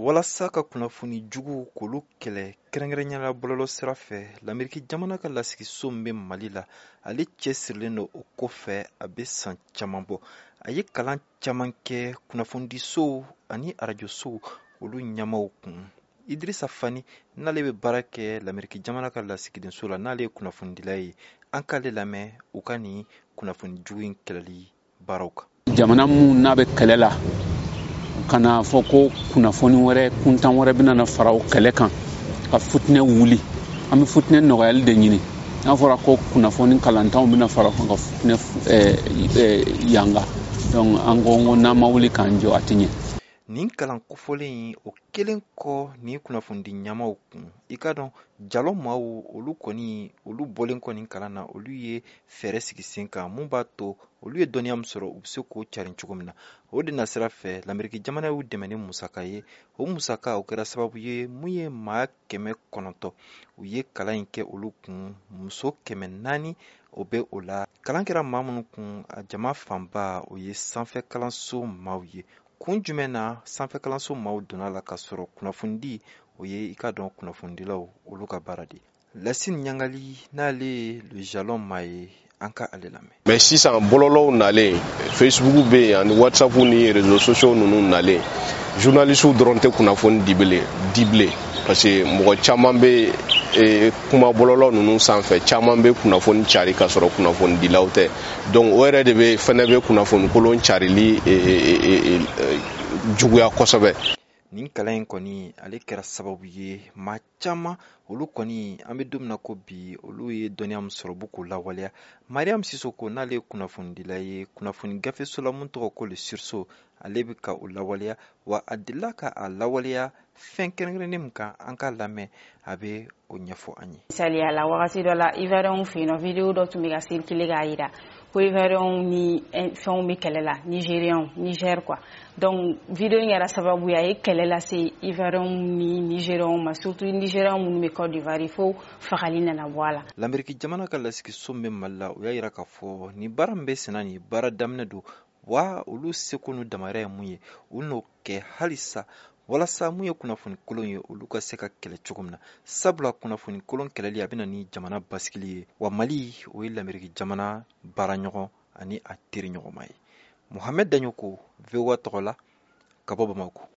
walasa ka kunnafoni jugu k'olu kɛlɛ kɛrɛnkɛrɛnyala bɔlɔlɔ sira fɛ l'Amérique jamana ka lasigiso min bɛ Mali la ale cɛsirilen don o kɔfɛ a bɛ san caman bɔ a ye kalan caman kɛ kunnafonidisow ani arajosow olu ɲɛmaw kun Idrissa Fani n'ale bɛ baara kɛ l'Amérique jamana ka lasigidenso la n'ale ye kunnafonidila ye an k'ale lamɛn u ka nin kunnafoni jugu in kɛlɛli baaraw kan. Jamana mun n'a bɛ kɛlɛ la kana fɔ ko kunnafoni wɛrɛ kuntan wɛrɛ bɛna na fara o kɛlɛ kan ka futinɛ wuli an bɛ futinɛ nɔgɔyali de ɲini n'a fɔra ko kunnafoni kalantanw bɛna fara kan ka futinɛ yanga donc an ko n'an ma wuli k'an jɔ a tɛ ɲɛ. Nin kalan kofɔlen o kelen kɔ ni kunnafonidi ɲamaw kun i ka dɔn jalo maaw olu kɔni olu bɔlen kɔni kalan na olu ye fɛɛrɛ sigi sen kan mun b'a to olu ye dɔnniya min sɔrɔ u bɛ se k'o carin cogo min na o de na sira fɛ l'Amérique jamana y'u dɛmɛ ni musaka ye o musaka o kɛra sababu ye mun ye maa 900 u ye kalan in kɛ olu kun muso 400 o bɛ o la kalan kɛra maa minnu kun a jama fanba o ye sanfɛ kalanso maaw ye kun jumɛn na sanfɛ kalanso maaw donna la ka sɔrɔ kunnafonidi o ye i ka dɔn kunnafonidilaw olu ka baara de Lasine Ɲangali n'ale ye le jalon maa ye an ka ale lamɛn. Mais sisan bɔlɔlɔw nalen Facebook bɛ yen ani WhatsApp ni réseaux sociaux ninnu nalen journalistes dɔrɔn tɛ kunnafoni di bilen parce que mɔgɔ caman bɛ kuma bɔlɔlɔ ninnu sanfɛ caman bɛ kunnafoni cari ka sɔrɔ kunnafoni dilaw tɛ donc o yɛrɛ de fɛnɛ bɛ kunnafoni kolon carili juguya kosɛbɛ. Nin kalan in kɔni ale kɛra sababu ye maa caman olu kɔni an bɛ don min na ko bi olu ye dɔnniya min sɔrɔ b'u k'o lawaleya Mariam Sisoko n'ale ye kunnafonidila ye kunnafoni gafeso la mun tɔgɔ ko le sursaut ale bɛ ka o lawaleya wa a delila ka a lawaleya fɛn kɛrɛnkɛrɛnnen min kan an ka lamɛn a bɛ o ɲɛfɔ an ye. Misaliya la wagati dɔ la Ivoirien fɛ yen nɔ vidéo dɔ tun bɛ ka circuler k'a jira ko Ivoirien ni fɛnw bɛ kɛlɛ la Niger quoi donc vidéo in yɛrɛ sababu a ye kɛlɛ lase Ivoirien ni Nigériens ma surtout Nigériens minnu bɛ Côte d'Ivoire fo fagali nana bɔ a la. L'Amérique jamana ka lasigiso min bɛ Mali la o y'a jira k'a fɔ ni baara min bɛ sen na nin baara daminɛ don wa olu seko n'u damayira ye mun ye u n'o kɛ halisa walasa mun ye kunnafoni kolon ye olu ka se ka kɛlɛ cogo min na sabula kunnafoni kolon kɛlɛli a bɛna ni jamana basigili ye wa Mali o ye l'Amérique jamana baaraɲɔgɔn ani a teri ɲɔgɔnma ye Mohamed Daɲoko VOA tɔgɔ la ka bɔ Bamako.